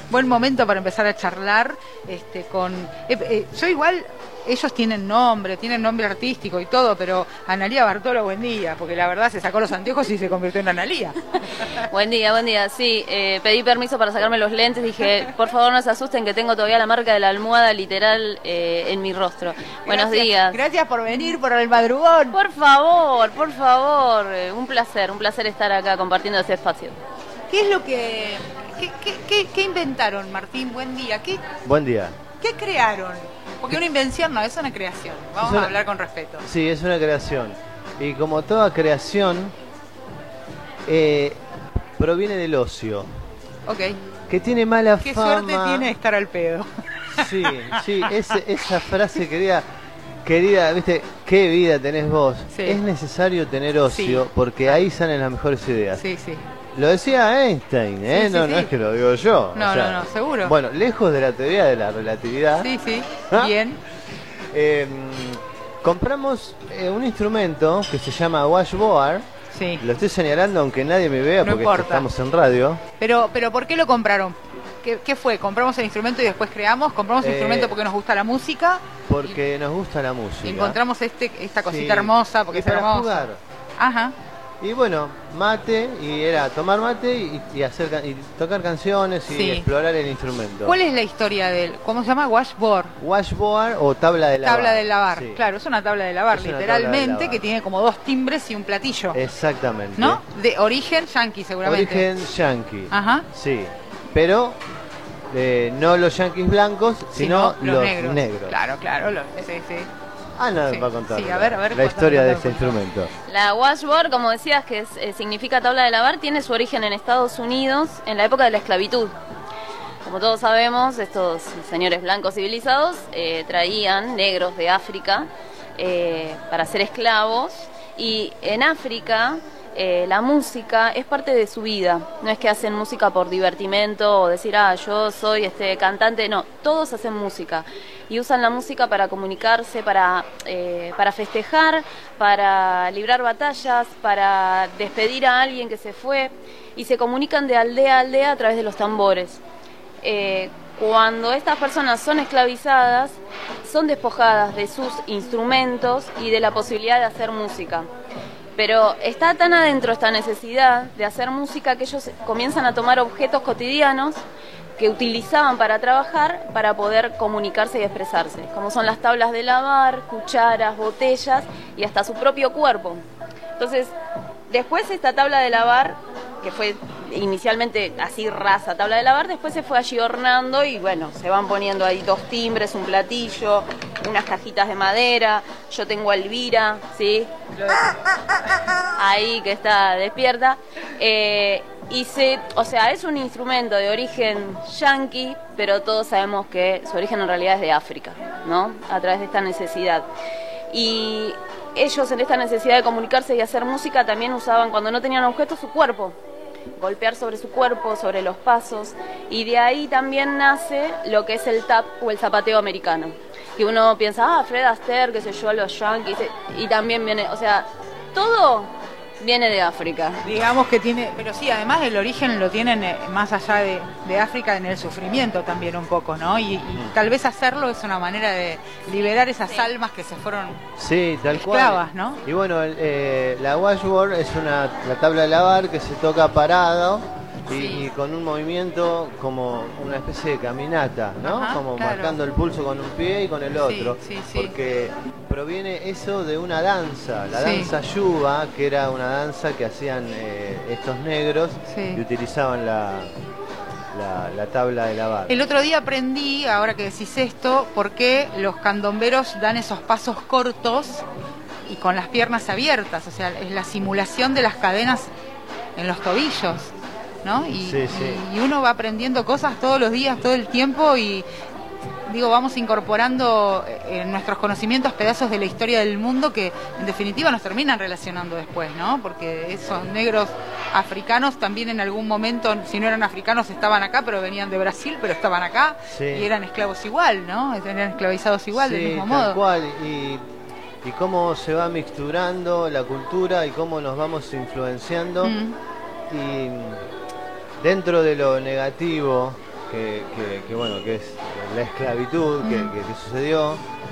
buen momento para empezar a charlar yo igual, ellos tienen nombre artístico y todo, pero Analía Bartolo, buen día, porque la verdad se sacó los anteojos y se convirtió en Analía. Buen día, sí, pedí permiso para sacarme los lentes, dije, por favor no se asusten que tengo todavía la marca de la almohada literal en mi rostro. Buenos días. Gracias por venir, por el madrugón. Por favor, un placer estar acá compartiendo este espacio. ¿Qué es lo qué inventaron, Martín? Buen día. Buen día. ¿Qué crearon? Porque una invención no, es una creación. Vamos a hablar con respeto. Sí, es una creación. Y como toda creación, proviene del ocio. Ok. Que tiene mala ¿Qué fama. Qué suerte tiene estar al pedo? Sí, esa frase querida, ¿viste? ¿Qué vida tenés vos? Sí. Es necesario tener ocio, porque ahí salen las mejores ideas. Sí. Lo decía Einstein, ¿eh? Sí, No sí. es que lo digo yo. No, seguro. Bueno, lejos de la teoría de la relatividad. Sí, ¿Ah? bien. Compramos un instrumento que se llama washboard. Sí. Lo estoy señalando aunque nadie me vea, No porque importa. estamos en radio. Pero ¿por qué lo compraron? ¿Qué fue? ¿Compramos el instrumento y después creamos? ¿Compramos el instrumento porque nos gusta la música? Porque nos gusta la música. Encontramos esta cosita Sí. hermosa, porque Y es para hermosa. jugar. Ajá. Y bueno, mate, y era tomar mate y tocar canciones y Sí. explorar el instrumento. ¿Cuál es la historia del, cómo se llama? Washboard. Washboard o tabla de lavar. Tabla de lavar. Sí. Claro, es una tabla de lavar, Es una literalmente, tabla de lavar. que tiene como 2 timbres y un platillo. Exactamente. ¿No? De origen yankee, seguramente. Origen yankee. Ajá. Sí, pero no los yanquis blancos, sino los negros. Claro, sí. Ana Sí. va a contar Sí, a ver, la contame, historia de contame. este instrumento. La washboard, como decías, que significa tabla de lavar, tiene su origen en Estados Unidos en la época de la esclavitud. Como todos sabemos, estos señores blancos civilizados traían negros de África para ser esclavos, y en África la música es parte de su vida. No es que hacen música por divertimento o decir, yo soy cantante. No, todos hacen música y usan la música para comunicarse, para festejar, para librar batallas, para despedir a alguien que se fue, y se comunican de aldea a aldea a través de los tambores. Cuando estas personas son esclavizadas, son despojadas de sus instrumentos y de la posibilidad de hacer música. Pero está tan adentro esta necesidad de hacer música que ellos comienzan a tomar objetos cotidianos que utilizaban para trabajar para poder comunicarse y expresarse, como son las tablas de lavar, cucharas, botellas y hasta su propio cuerpo. Entonces, después esta tabla de lavar, que fue inicialmente así rasa tabla de lavar, después se fue ayornando y bueno, se van poniendo ahí 2 timbres, un platillo, unas cajitas de madera. Yo tengo a Elvira, ¿sí? Ahí que está despierta. Es un instrumento de origen yanqui, pero todos sabemos que su origen en realidad es de África, ¿no? A través de esta necesidad. Y ellos, en esta necesidad de comunicarse y hacer música, también usaban, cuando no tenían objetos, su cuerpo. Golpear sobre su cuerpo, sobre los pasos, y de ahí también nace lo que es el tap o el zapateo americano, que uno piensa, Fred Astaire, qué sé yo, los yankees, y también viene, todo viene de África. Digamos que tiene, pero sí, además el origen lo tienen más allá de África, en el sufrimiento también un poco, ¿no? Y tal vez hacerlo es una manera de liberar esas almas que se fueron esclavas, ¿no? Y bueno, la washboard es la tabla de lavar que se toca parado y con un movimiento como una especie de caminata, ¿no? Ajá, como claro. marcando el pulso con un pie y con el otro. Sí. Porque proviene eso de una danza, la danza yuba, que era una danza que hacían estos negros y utilizaban la tabla de lavar. El otro día aprendí, ahora que decís esto, por qué los candomberos dan esos pasos cortos y con las piernas abiertas. O sea, es la simulación de las cadenas en los tobillos, ¿no? Y uno va aprendiendo cosas todos los días, todo el tiempo, y vamos incorporando en nuestros conocimientos pedazos de la historia del mundo que en definitiva nos terminan relacionando después, ¿no? Porque esos negros africanos también en algún momento, si no eran africanos, estaban acá, pero venían de Brasil, pero estaban acá y eran esclavos igual, ¿no? Eran esclavizados igual, del mismo modo. Tal cual. Y cómo se va mixturando la cultura y cómo nos vamos influenciando. Y dentro de lo negativo bueno, que es la esclavitud que sucedió.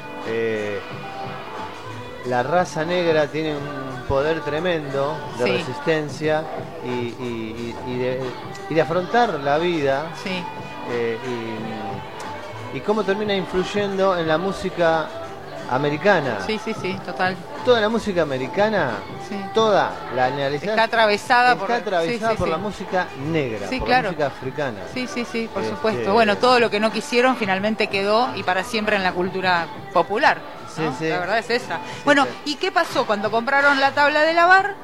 La raza negra tiene un poder tremendo de resistencia y de afrontar la vida. Sí. Y cómo termina influyendo en la música americana. Sí, total. Toda la música americana, toda la analizada, está atravesada por la música negra, por la música africana. Sí, por supuesto. Bueno, todo lo que no quisieron finalmente quedó y para siempre en la cultura popular, ¿no? La verdad es esa. Bueno, ¿y qué pasó cuando compraron la tabla de lavar?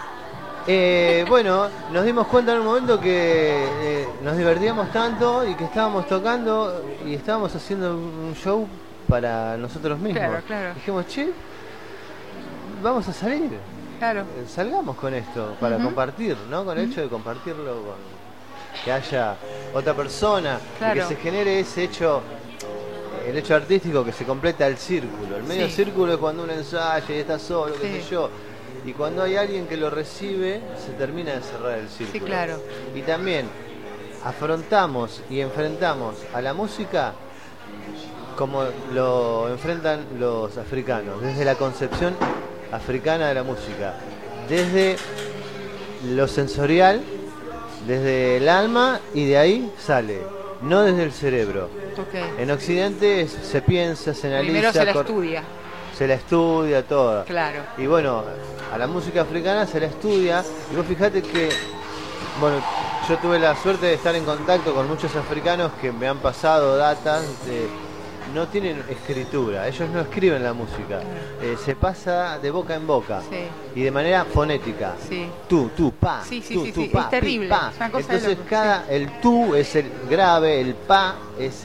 Bueno, nos dimos cuenta en un momento que nos divertíamos tanto y que estábamos tocando y estábamos haciendo un show para nosotros mismos. Claro. Dijimos, che, vamos a salir. Claro. Salgamos con esto para compartir, ¿no? Con el hecho de compartirlo, con que haya otra persona, y que se genere ese hecho, el hecho artístico, que se completa el círculo. El medio círculo es cuando uno ensaya y está solo, qué sé yo. Y cuando hay alguien que lo recibe, se termina de cerrar el círculo. Sí, claro. Y también afrontamos y enfrentamos a la música como lo enfrentan los africanos, desde la concepción africana de la música, desde lo sensorial, desde el alma, y de ahí sale, no desde el cerebro. En Occidente se piensa, se analiza, primero se la estudia. Se la estudia toda. Claro. Y bueno, a la música africana se la estudia, y vos fijate que, bueno, yo tuve la suerte de estar en contacto con muchos africanos que me han pasado datas no tienen escritura, ellos no escriben la música, se pasa de boca en boca y de manera fonética. Tú, pa, tú, pa, es terrible. Pi, pa. Entonces el tú es el grave, el pa es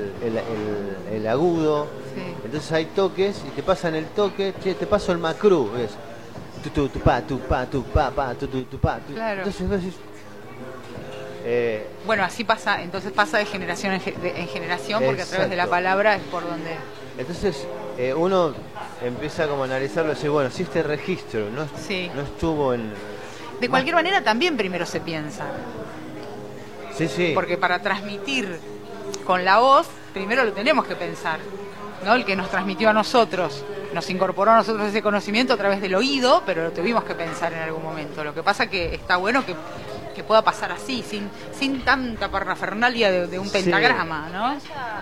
el agudo. Entonces hay toques y te pasan el toque, che, te paso el macrú, es tu pa, tu pa, tu pa, pa, tu pa. Entonces vos decís, bueno, así pasa, entonces pasa de generación en generación, porque a través de la palabra es por donde... Entonces uno empieza como a analizarlo y decir, bueno, si este registro no estuvo en... De cualquier manera también primero se piensa. Sí. Porque para transmitir con la voz, primero lo tenemos que pensar, ¿no? El que nos transmitió a nosotros, nos incorporó a nosotros ese conocimiento a través del oído, pero lo tuvimos que pensar en algún momento. Lo que pasa que está bueno que pueda pasar así, sin tanta parafernalia de un pentagrama, ¿no?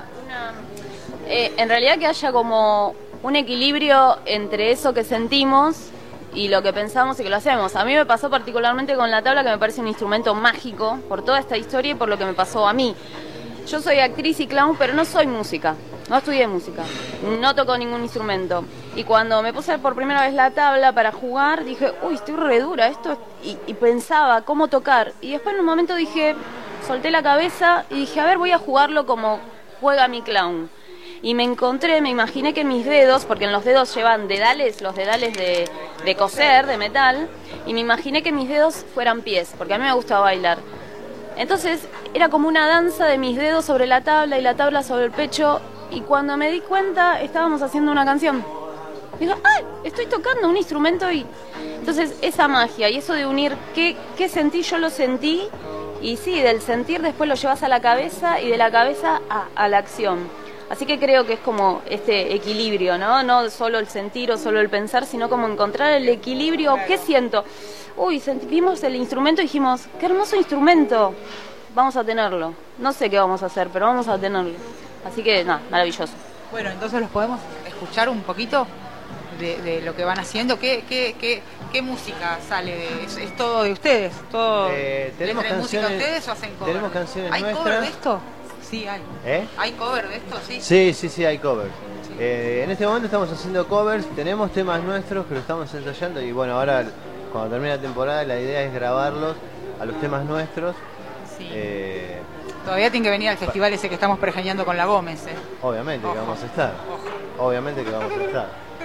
En realidad que haya como un equilibrio entre eso que sentimos y lo que pensamos y que lo hacemos. A mí me pasó particularmente con la tabla, que me parece un instrumento mágico por toda esta historia y por lo que me pasó a mí. Yo soy actriz y clown, pero no soy música, no estudié música, no toco ningún instrumento. Y cuando me puse por primera vez la tabla para jugar, dije, uy, estoy re dura, esto, y pensaba cómo tocar. Y después en un momento dije, solté la cabeza y dije, a ver, voy a jugarlo como juega mi clown. Y me imaginé que mis dedos, porque en los dedos llevan dedales, los dedales de coser, de metal, y me imaginé que mis dedos fueran pies, porque a mí me gusta bailar. Entonces era como una danza de mis dedos sobre la tabla y la tabla sobre el pecho, y cuando me di cuenta estábamos haciendo una canción. Digo, ¡ay! Estoy tocando un instrumento y... Entonces esa magia y eso de unir qué sentí, yo lo sentí, y sí, del sentir después lo llevas a la cabeza y de la cabeza a la acción. Así que creo que es como este equilibrio, ¿no? No solo el sentir o solo el pensar, sino como encontrar el equilibrio. ¿Qué siento? Uy, vimos el instrumento y dijimos, ¡qué hermoso instrumento! Vamos a tenerlo. No sé qué vamos a hacer, pero vamos a tenerlo. Así que, nada, maravilloso. Bueno, entonces los podemos escuchar un poquito de lo que van haciendo. ¿Qué música sale? ¿Es todo de ustedes? ¿Todo tenemos canciones, música de ustedes o hacen cover? Tenemos canciones ¿Hay nuestras. cover de esto? Sí, hay. ¿Hay cover de esto? Sí, hay covers. En este momento estamos haciendo covers, tenemos temas nuestros que lo estamos ensayando, y bueno, ahora cuando termine la temporada la idea es grabarlos a los temas nuestros. Sí. Todavía tiene que venir al festival ese que estamos pergeñando con la Gómez. Obviamente que vamos a estar. Obviamente que vamos a estar.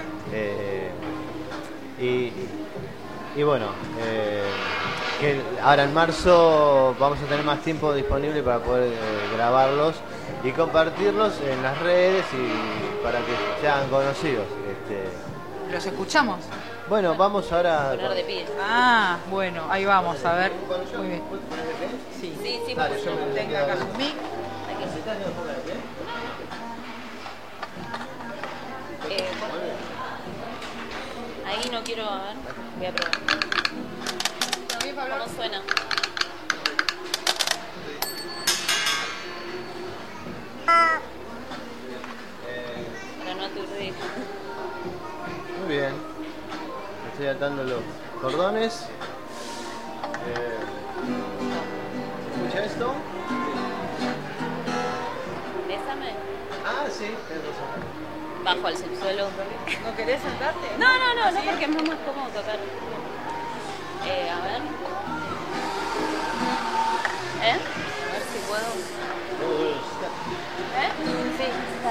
Y bueno, que ahora en marzo vamos a tener más tiempo disponible para poder grabarlos y compartirlos en las redes y para que sean conocidos. ¿Los escuchamos? Bueno, vamos ahora... Poner de pie. Ah, bueno, ahí vamos, a ver. Muy bien. Sí, Dale, tenga acá su mic. Ahí no quiero, a ver, voy a probar. ¿Cómo suena? Para no aturdir. Muy bien. Estoy atando los cordones. ¿Escucha esto? Bésame. Ah, sí, tienes razón. Bajo al subsuelo. ¿No querés sentarte? No, porque es más cómodo tocar. A ver. A ver si puedo. Sí, está.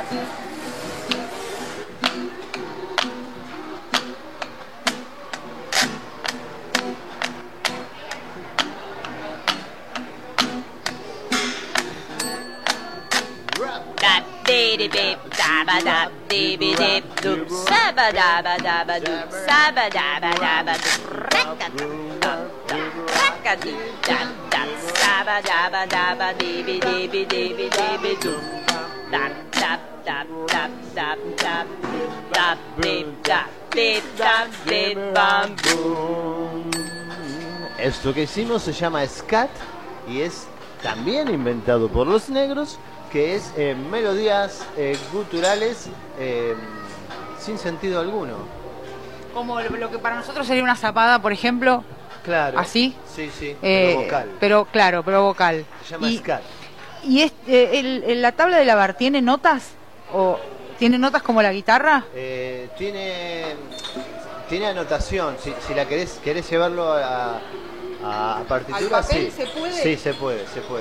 Esto que hicimos se llama scat y es también inventado por los negros, que es melodías guturales sin sentido alguno. Como lo que para nosotros sería una zapada, por ejemplo. Claro. ¿Así? Sí, sí, pero vocal. Pero vocal. Se llama scat. ¿Y la tabla de lavar tiene notas? ¿O tiene notas como la guitarra? Tiene anotación. Si la querés llevarlo a partitura, ¿Al papel sí. se puede? Sí, se puede.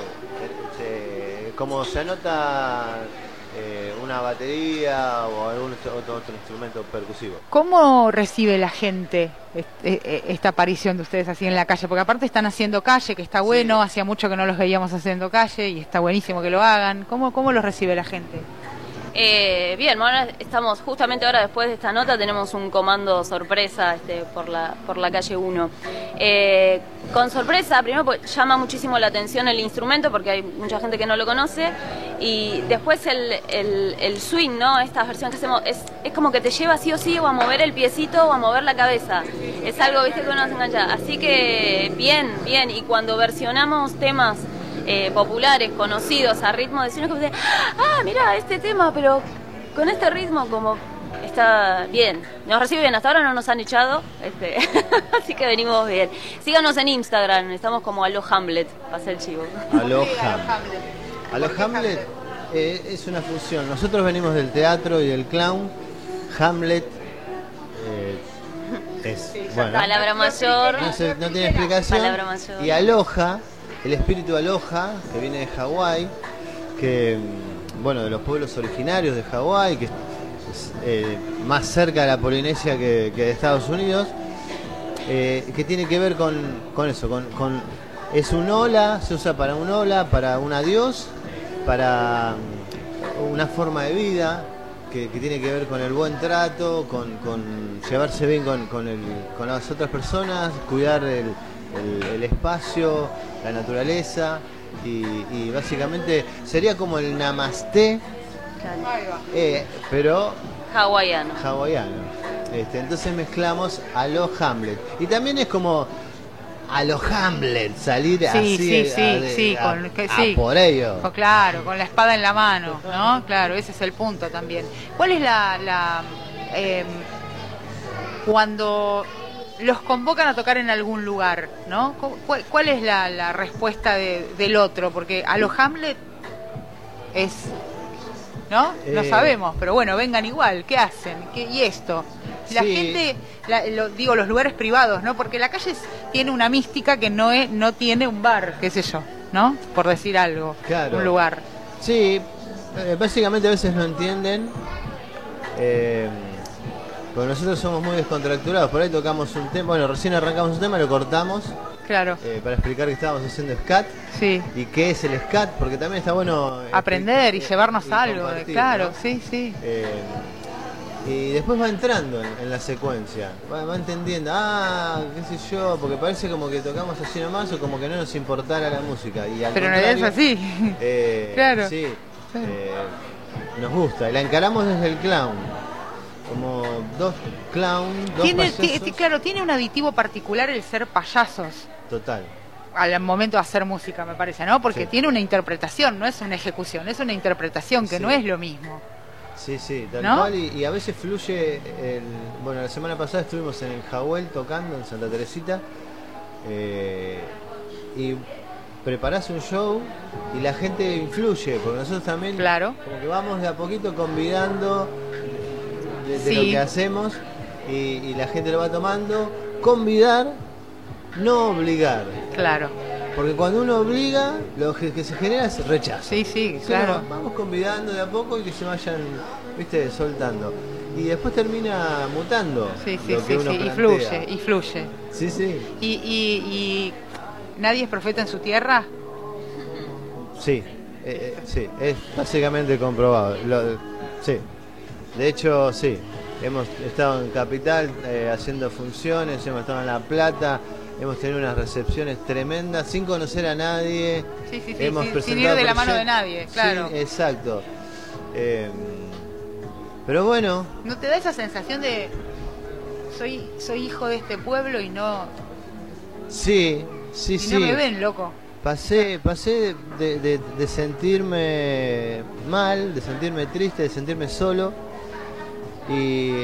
Como se anota una batería o algún otro instrumento percusivo. ¿Cómo recibe la gente esta aparición de ustedes así en la calle? Porque aparte están haciendo calle, que está bueno, sí. Hacía mucho que no los veíamos haciendo calle y está buenísimo que lo hagan. ¿Cómo los recibe la gente? Bien, ahora estamos justamente ahora después de esta nota tenemos un comando sorpresa por la calle 1. Con sorpresa, primero porque llama muchísimo la atención el instrumento porque hay mucha gente que no lo conoce y después el swing, ¿no? Estas versiones que hacemos es como que te lleva sí o sí o a mover el piecito o a mover la cabeza. Es algo, viste, que uno se engancha. Así que bien, y cuando versionamos temas populares, conocidos, a ritmo de cine, como de, mira este tema, pero con este ritmo como está bien, nos recibe bien, hasta ahora no nos han echado, así que venimos bien. Síganos en Instagram, estamos como Aló Hamlet, pasa el chivo. Aló Hamlet es una fusión, nosotros venimos del teatro y del clown. Hamlet es, bueno, palabra mayor, no tiene explicación. Palabra mayor. Y Aloha, el espíritu Aloha, que viene de Hawái, que, bueno, de los pueblos originarios de Hawái, que es más cerca de la Polinesia que de Estados Unidos, que tiene que ver con eso, es un hola, se usa para un hola, para un adiós, para una forma de vida, que tiene que ver con el buen trato, con llevarse bien con las otras personas, cuidar el espacio, la naturaleza y básicamente sería como el namasté, pero hawaiano. Entonces mezclamos a lo Hamlet y también es como a lo Hamlet salir así por ello. Claro, con la espada en la mano, ¿no? Claro, ese es el punto también. ¿Cuál es cuando los convocan a tocar en algún lugar, ¿no? ¿Cuál es la respuesta del otro? Porque a lo Hamlet es, ¿no? No sabemos, pero bueno, vengan igual, ¿qué hacen? ¿Y esto? La gente, los lugares privados, ¿no? Porque la calle tiene una mística que no tiene un bar, qué sé yo, ¿no? Por decir algo, claro. Un lugar. Sí, básicamente a veces no entienden. Porque nosotros somos muy descontracturados, por ahí tocamos un tema, bueno, recién arrancamos un tema, lo cortamos, claro, para explicar que estábamos haciendo scat, sí, y qué es el scat, porque también está bueno aprender y llevarnos algo, claro, ¿no? Sí. Y después va entrando en la secuencia, va entendiendo, qué sé yo, porque parece como que tocamos así nomás o como que no nos importara la música. Y pero no es así, claro. Sí. Sí. Nos gusta, y la encaramos desde el clown. Como dos payasos. Claro, tiene un aditivo particular el ser payasos. Total. Al momento de hacer música, me parece, ¿no? Porque tiene una interpretación, no es una ejecución, es una interpretación que no es lo mismo. Sí, tal ¿no? cual, y a veces fluye. Bueno, la semana pasada estuvimos en el Jawel tocando en Santa Teresita, y preparás un show y la gente influye, porque nosotros también como que vamos de a poquito convidando de lo que hacemos, y la gente lo va tomando. Convidar, no obligar. Claro. Porque cuando uno obliga, lo que se genera es rechazo. Sí, claro. Vamos convidando de a poco y que se vayan, soltando. Y después termina mutando. Sí, y fluye. Sí. ¿Y nadie es profeta en su tierra? Sí, es básicamente comprobado. Sí, de hecho, sí. Hemos estado en Capital haciendo funciones, hemos estado en La Plata, hemos tenido unas recepciones tremendas sin conocer a nadie. Sin ir de la mano de nadie, claro. Sí, exacto. Pero bueno. ¿No te da esa sensación de soy hijo de este pueblo y no? Sí. No me ven, loco. Pasé de sentirme mal, de sentirme triste, de sentirme solo, y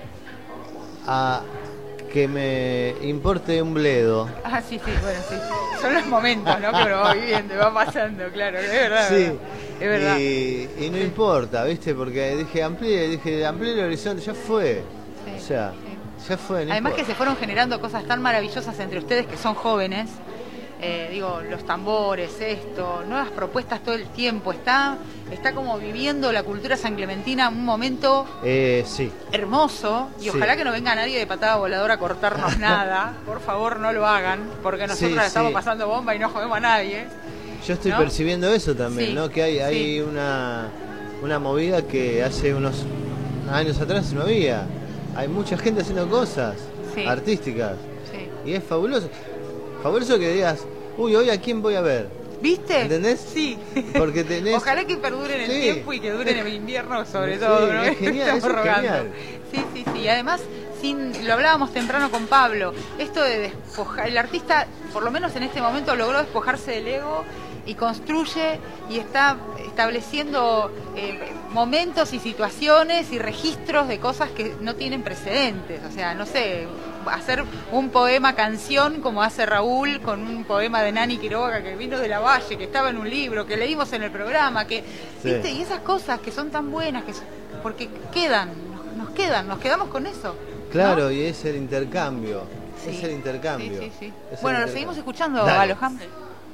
a que me importe un bledo. Sí, bueno, sí. Son los momentos, ¿no? Que uno va viviendo, va pasando, claro, es verdad. Sí. Es verdad. Y no importa, ¿viste? Porque dije, amplíe el horizonte, ya fue. Sí, o sea, ya fue. No Además importa. que se fueron generando cosas tan maravillosas entre ustedes que son jóvenes. Los tambores, nuevas propuestas todo el tiempo. Está como viviendo la cultura san clementina un momento hermoso, y ojalá que no venga nadie de patada voladora a cortarnos nada. Por favor, no lo hagan, porque nosotros la estamos pasando bomba y no jodemos a nadie. Yo estoy percibiendo eso también, ¿no? Que hay una movida que hace unos años atrás no había. Hay mucha gente haciendo cosas artísticas, y es fabuloso. Fabuloso que digas, hoy a quién voy a ver. ¿Viste? ¿Entendés? Sí. Porque tenés... Ojalá que perduren el tiempo y que duren el invierno sobre todo, ¿no? Es genial, Estamos rogando. Sí. Y además, lo hablábamos temprano con Pablo, esto de despojar, el artista, por lo menos en este momento, logró despojarse del ego y construye y está estableciendo momentos y situaciones y registros de cosas que no tienen precedentes. O sea, no sé, hacer un poema canción como hace Raúl con un poema de Nani Quiroga que vino de la Valle, que estaba en un libro, que leímos en el programa, ¿viste? Y esas cosas que son tan buenas, porque nos quedamos con eso. Claro, ¿no? Y es el intercambio. Es el intercambio. Sí. Bueno, lo seguimos escuchando a los Hamlet.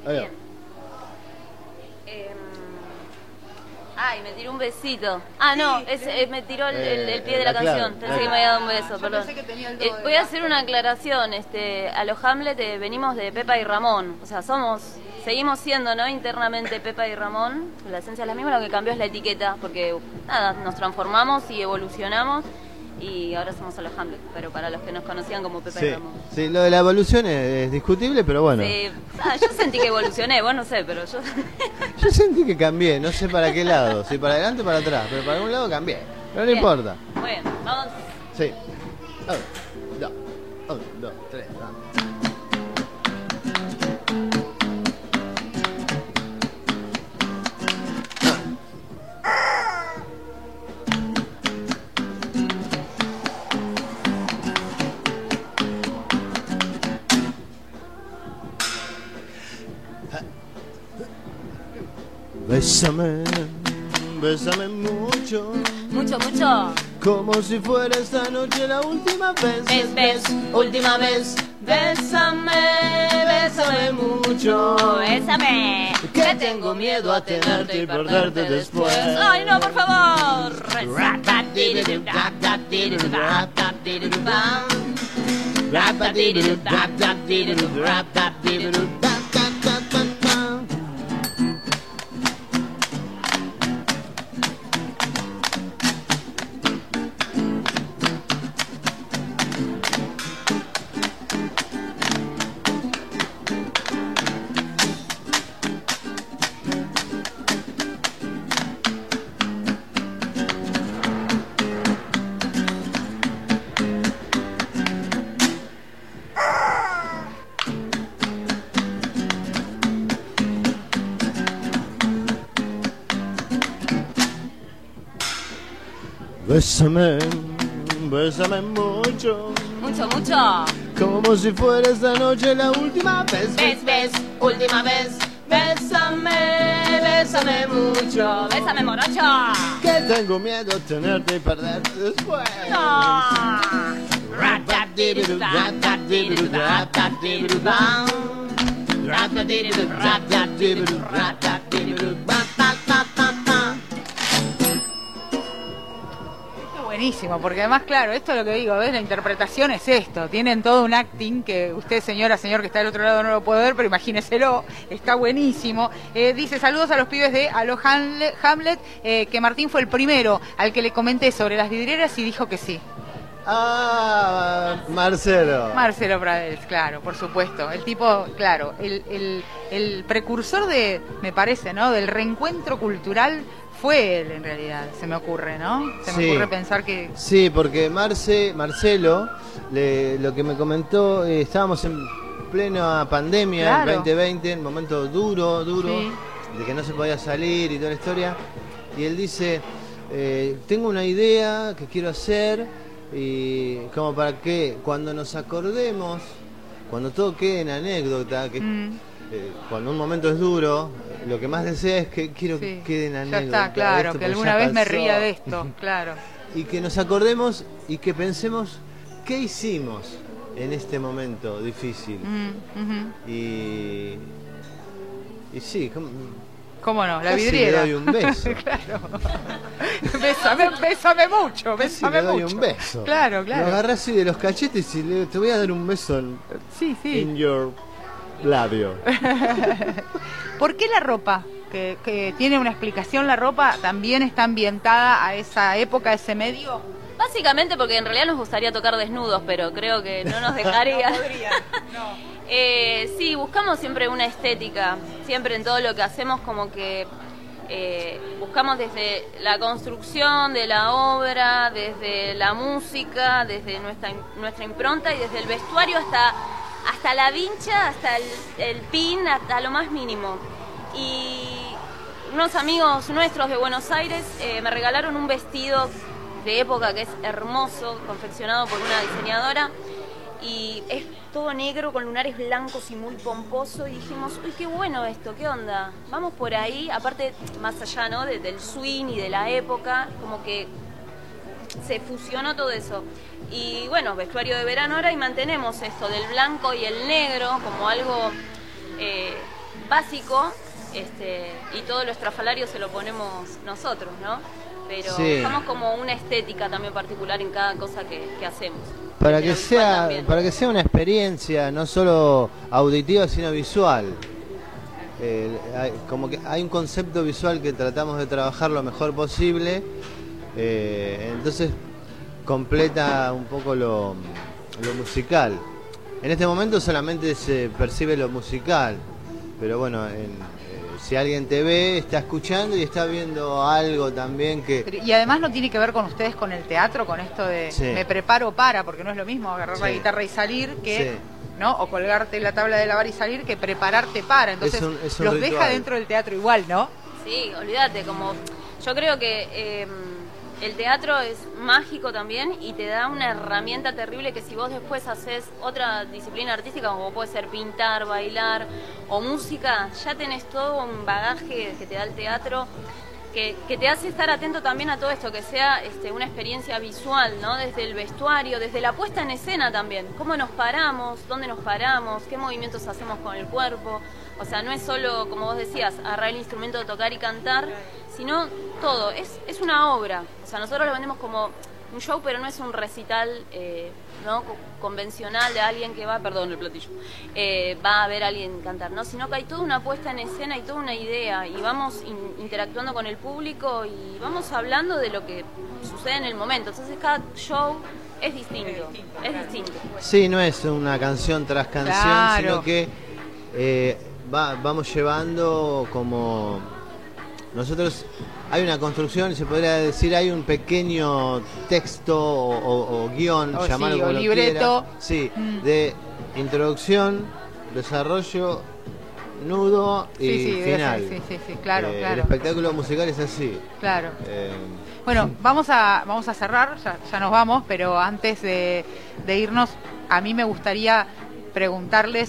Ay, me tiró un besito. No, me tiró el pie de la canción. Pensé que me había dado un beso, perdón. Pensé que tenía el do voy a hacer una aclaración. A los Hamlet venimos de Pepa y Ramón. O sea, seguimos siendo, ¿no? Internamente Pepa y Ramón. La esencia es la misma, lo que cambió es la etiqueta. Porque, nada, nos transformamos y evolucionamos. Y ahora somos a los Hamlet, pero para los que nos conocían como Pepa y Ramón. Sí, lo de la evolución es discutible, pero bueno. Sí, yo sentí que evolucioné, vos no sé, pero yo... Yo sentí que cambié, no sé para qué lado, si para adelante o para atrás, pero para algún lado cambié, pero no importa. Bueno, vamos. Sí. 1, 2, 3, vamos. Bésame, bésame mucho. Mucho. Como si fuera esta noche la última vez. Última vez. Bésame mucho. Bésame. Que tengo miedo a tenerte y perderte después. Ay, no, por favor. Bésame, bésame mucho. Mucho, mucho. Como si fuera esta noche la última vez. Última vez. Bésame, bésame mucho. Bésame, morocho. Que tengo miedo de tenerte y perderte después. No. Buenísimo, porque además, claro, esto es lo que digo, ¿ves? La interpretación es esto, tienen todo un acting que usted, señora, señor que está del otro lado no lo puede ver, pero imagíneselo, está buenísimo. Dice, saludos a los pibes de Aló Hamlet, que Martín fue el primero al que le comenté sobre las vidrieras y dijo que sí. Ah, Marcelo. Marcelo Pradels, claro, por supuesto. El tipo, claro, el precursor de, me parece, ¿no? Del reencuentro cultural fue él, en realidad, se me ocurre, ¿no? Me ocurre pensar que... Sí, porque Marcelo, lo que me comentó, estábamos en plena pandemia, claro. El 2020, en un momento duro, sí. De que no se podía salir y toda la historia. Y él dice, tengo una idea que quiero hacer, y como para que cuando nos acordemos, cuando todo quede en anécdota, que cuando un momento es duro, lo que más desea es que quiero que quede en anécdota. Ya está, claro, esto, que alguna vez me ría de esto, claro. Y que nos acordemos y que pensemos qué hicimos en este momento difícil. Y sí, ¿cómo no? La vidriera. Le doy un beso. Claro. Bésame mucho, bésame le doy mucho. Un beso. Claro, claro. Lo agarré así de los cachetes y te voy a dar un beso in your labio. ¿Por qué la ropa? Que tiene una explicación, la ropa también está ambientada a esa época, a ese medio. Básicamente porque en realidad nos gustaría tocar desnudos, pero creo que no nos dejaría. No podría, no. Sí, buscamos siempre una estética, siempre en todo lo que hacemos como que buscamos desde la construcción de la obra, desde la música, desde nuestra impronta y desde el vestuario hasta la vincha, hasta el pin, hasta lo más mínimo. Y unos amigos nuestros de Buenos Aires me regalaron un vestido de época que es hermoso, confeccionado por una diseñadora, y es todo negro con lunares blancos y muy pomposo, y dijimos, uy, qué bueno esto, qué onda, vamos por ahí, aparte más allá, ¿no? Del swing y de la época, como que se fusionó todo eso. Y bueno, vestuario de verano ahora, y mantenemos esto del blanco y el negro como algo básico, y todo lo estrafalario se lo ponemos nosotros, ¿no? Pero usamos como una estética también particular en cada cosa que hacemos. Para que sea una experiencia no solo auditiva sino visual. Como que hay un concepto visual que tratamos de trabajar lo mejor posible, entonces completa un poco lo musical. En este momento solamente se percibe lo musical, pero bueno, si alguien te ve, está escuchando y está viendo algo también que... Y además no tiene que ver con ustedes, con el teatro, con esto de me preparo para, porque no es lo mismo agarrar la guitarra y salir que... ¿no? O colgarte la tabla de lavar y salir, que prepararte para. Entonces es un los ritual. deja dentro del teatro igual, ¿no? Sí, olvídate, como yo creo que el teatro es mágico también y te da una herramienta terrible que si vos después haces otra disciplina artística, como puede ser pintar, bailar o música, ya tenés todo un bagaje que te da el teatro que te hace estar atento también a todo esto, que sea una experiencia visual, ¿no? Desde el vestuario, desde la puesta en escena también. ¿Cómo nos paramos? ¿Dónde nos paramos? ¿Qué movimientos hacemos con el cuerpo? O sea, no es solo, como vos decías, agarrar el instrumento, tocar y cantar, sino todo. Es una obra. O sea, nosotros lo vendemos como un show, pero no es un recital ¿no? convencional de alguien que va, perdón el platillo, va a ver a alguien cantar, ¿no? Sino que hay toda una puesta en escena y toda una idea, y vamos interactuando con el público y vamos hablando de lo que sucede en el momento. Entonces cada show es distinto. Sí, no es una canción tras canción, sino que vamos llevando como... Nosotros hay una construcción, se podría decir, hay un pequeño texto o guión, llamarlo como lo libreto. quiera, de introducción, desarrollo, nudo y final. Sí, claro, claro. El espectáculo musical es así. Claro. Bueno, vamos a cerrar, ya nos vamos, pero antes de irnos, a mí me gustaría preguntarles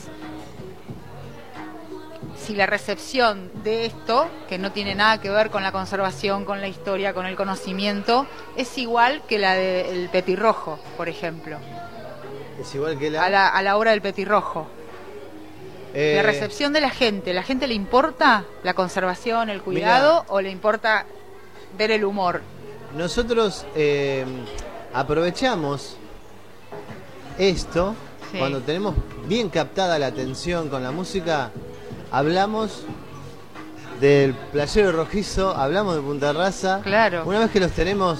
si la recepción de esto, que no tiene nada que ver con la conservación, con la historia, con el conocimiento, es igual que la del petirrojo, por ejemplo. Es igual que a la obra del petirrojo. La recepción de la gente le importa la conservación, el cuidado, o le importa ver el humor? Nosotros aprovechamos esto, cuando tenemos bien captada la atención con la música, hablamos del Playero Rojizo, hablamos de Punta Rasa. Claro. Una vez que los tenemos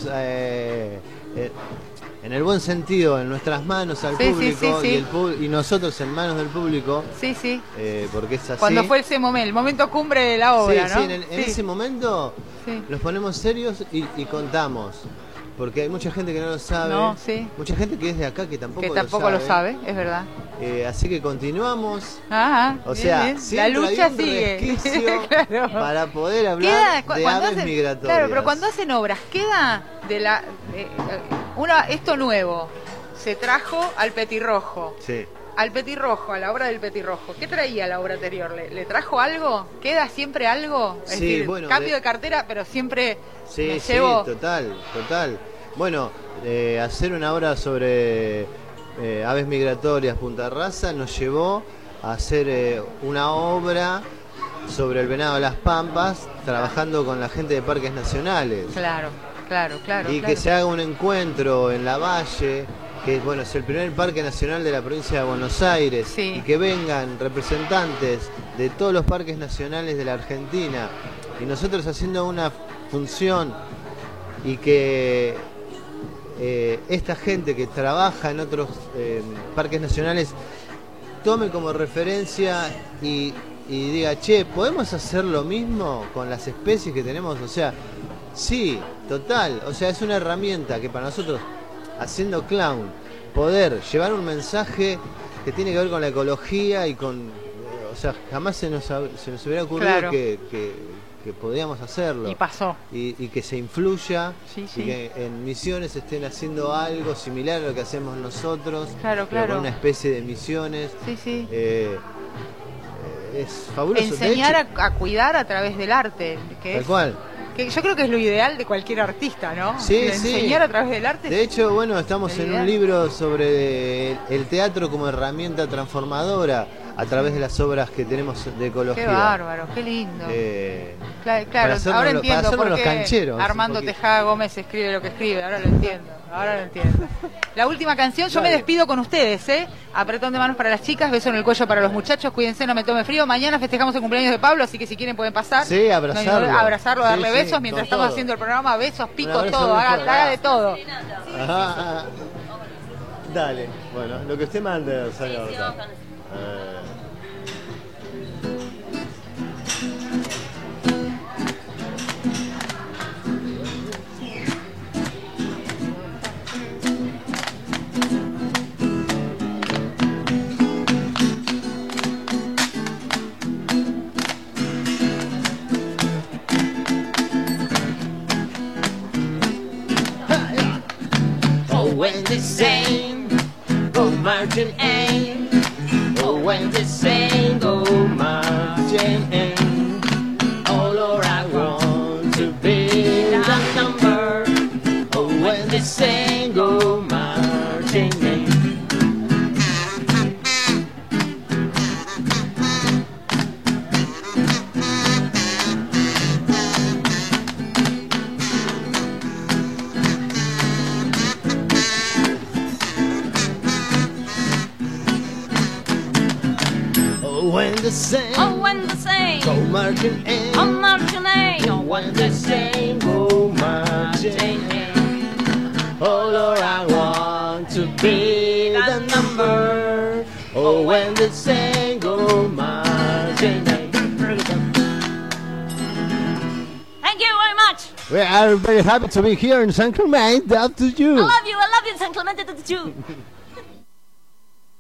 en el buen sentido, en nuestras manos al público, y nosotros en manos del público. Sí. Porque es así. Cuando fue el momento cumbre de la obra, ¿no? Sí, en ese momento nos ponemos serios y contamos. Porque hay mucha gente que no lo sabe. Mucha gente que es de acá que tampoco lo sabe, es verdad. Así que continuamos. O sea, la lucha sigue. Claro. Para poder hablar de aves migratorias. Claro, pero cuando hacen obras, queda de la esto nuevo. Se trajo al petirrojo. Sí. Al petirrojo, a la obra del petirrojo. ¿Qué traía la obra anterior? ¿Le trajo algo? ¿Queda siempre algo? Es decir, bueno, cambio de cartera, pero siempre llevo... total. Bueno, hacer una obra sobre aves migratorias Punta Rasa nos llevó a hacer una obra sobre el venado de las Pampas, trabajando con la gente de parques nacionales. Claro. Y que se haga un encuentro en la Valle, que es el primer parque nacional de la provincia de Buenos Aires, y que vengan representantes de todos los parques nacionales de la Argentina, y nosotros haciendo una función, y que esta gente que trabaja en otros parques nacionales tome como referencia y diga, che, ¿podemos hacer lo mismo con las especies que tenemos? O sea, sí, total, o sea, es una herramienta que para nosotros, haciendo clown, poder llevar un mensaje que tiene que ver con la ecología y con... o sea, jamás se nos hubiera ocurrido que podíamos hacerlo. Y pasó. Y que se influya, y que en Misiones estén haciendo algo similar a lo que hacemos nosotros, claro. con una especie de misiones. Es fabuloso. Enseñar a cuidar a través del arte. Tal cual. Que yo creo que es lo ideal de cualquier artista, ¿no? Enseñar a través del arte. De hecho, estamos en un libro sobre el teatro como herramienta transformadora a través de las obras que tenemos de ecología. Qué bárbaro, qué lindo. Claro, ahora entiendo por qué cancheros, Armando Tejada Gómez escribe lo que escribe, ahora lo entiendo. La última canción, yo me despido con ustedes, apretón de manos para las chicas, beso en el cuello para los muchachos, cuídense, no me tome frío. Mañana festejamos el cumpleaños de Pablo, así que si quieren pueden pasar. Sí, abrazarlo, darle besos mientras estamos haciendo el programa, besos, pico, todo, haga de todo. Dale, lo que usted mande, señor. When they sing, go marching in. Oh, when they sing, go marching in. Oh, Lord, I want to be that number. Oh, when they sing, go marching in. When they sing, go marching in. Oh, marching in. Oh, when they sing, go marching in. Oh, Lord, I want to be the number. Oh, when they sing, go marching in. Thank you very much. We are very happy to be here in San Clemente. Up to you. I love you, San Clemente, to you.